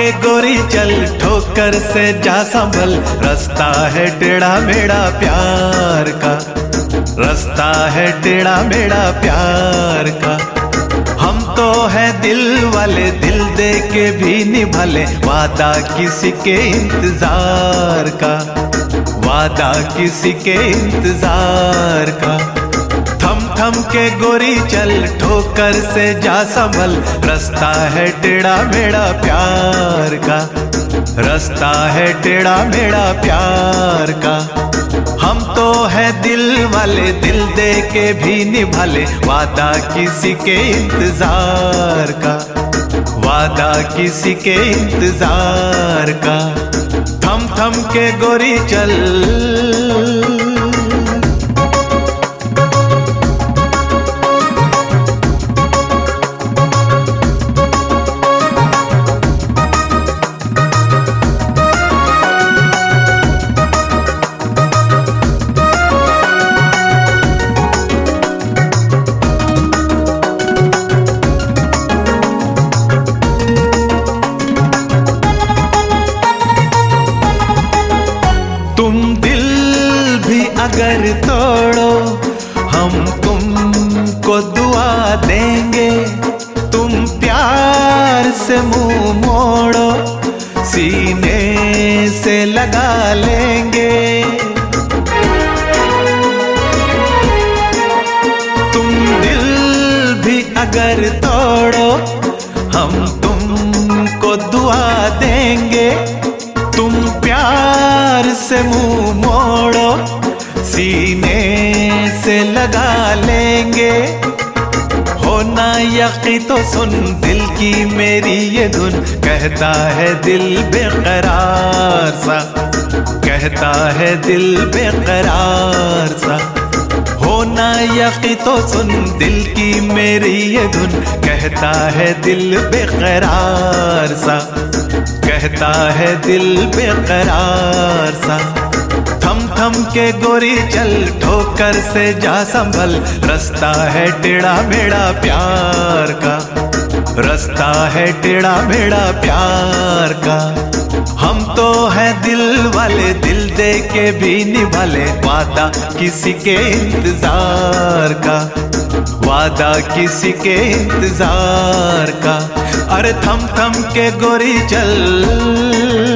के गोरी चल, ठोकर से जा संभल, रास्ता है टेढ़ा मेढ़ा प्यार का, रास्ता है टेढ़ा मेढ़ा प्यार का। हम तो है दिल वाले, दिल दे के भी निभा ले, वादा किसी के इंतजार का, वादा किसी के इंतजार का। थम थम के गोरी चल, ठोकर से जा संभल, रास्ता है टेढ़ा मेढ़ा प्यार का, रास्ता है टेढ़ा मेढ़ा प्यार का। हम तो है दिल वाले, दिल दे के भी निभा ले, वादा किसी के इंतजार का, वादा किसी के इंतजार का। थम थम के गोरी चल। तुम दिल भी अगर तोड़ो, हम तुमको दुआ देंगे, तुम प्यार से मुंह मोड़ो, सीने से लगा लेंगे। तुम दिल भी अगर तोड़ो, हम तुमको दुआ देंगे, तुम प्यार से मुंह मोड़ो, सीने से लगा लेंगे। होना यकी तो सुन, दिल की मेरी ये धुन, कहता है दिल बेकरार सा, कहता है दिल बेकरार सा। होना यकी तो सुन, दिल की मेरी ये धुन, कहता है दिल बेकरार सा, कहता है दिल बेकरार सा। थम थम के गोरी चल, ठोकर से जा संभल, रास्ता है टेढ़ा मेढ़ा प्यार का, रास्ता है टेढ़ा मेढ़ा प्यार का। हम तो है दिल वाले, दिल दे के भी निभा ले, वादा किसी के इंतजार का, वादा किसी के इंतजार का। अरे थम थम के गोरी चल।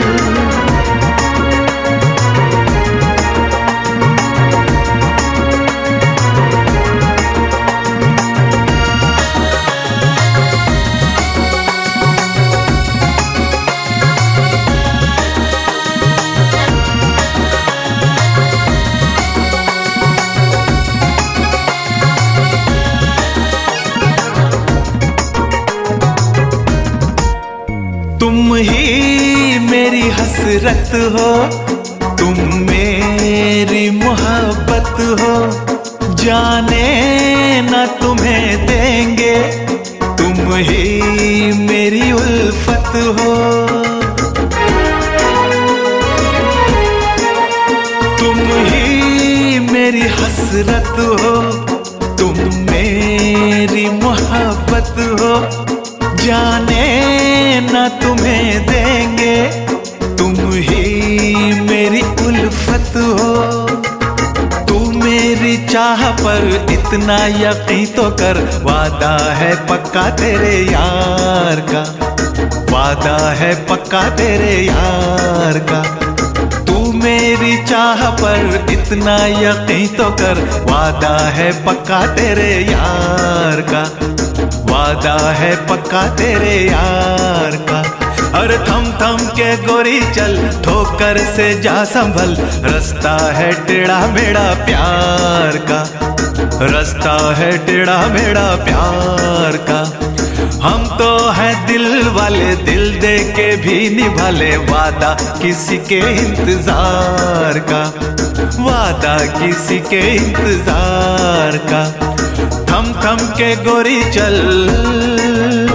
तुम ही मेरी हसरत हो, तुम मेरी मोहब्बत हो, जाने न तुम्हें देंगे, तुम ही मेरी उल्फत हो। तुम ही मेरी हसरत हो, तुम मेरी मोहब्बत हो, जाने न तुम्हें देंगे, तुम ही मेरी उल्फत हो। तू मेरी चाह पर इतना यकीन तो कर, वादा है पक्का तेरे यार का, वादा है पक्का तेरे यार का। तू मेरी चाह पर इतना यकीन तो कर, वादा है पक्का तेरे यार का, वादा है पक्का तेरे यार का। अरे थम थम के गोरी चल, ठोकर से जा संभल, रास्ता है टेढ़ा मेढ़ा प्यार का, रास्ता है टेढ़ा मेढ़ा प्यार का। हम तो है दिल वाले, दिल दे के भी निभा ले, वादा किसी के इंतजार का, वादा किसी के इंतजार का। थम थम के गोरी चल।